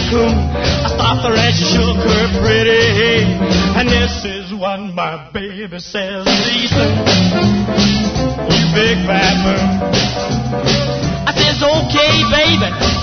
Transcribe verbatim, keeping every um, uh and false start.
raccoon. I thought the rancher shook her pretty head. And this is what my baby says. Listen, you big fat moon. I says, okay, baby.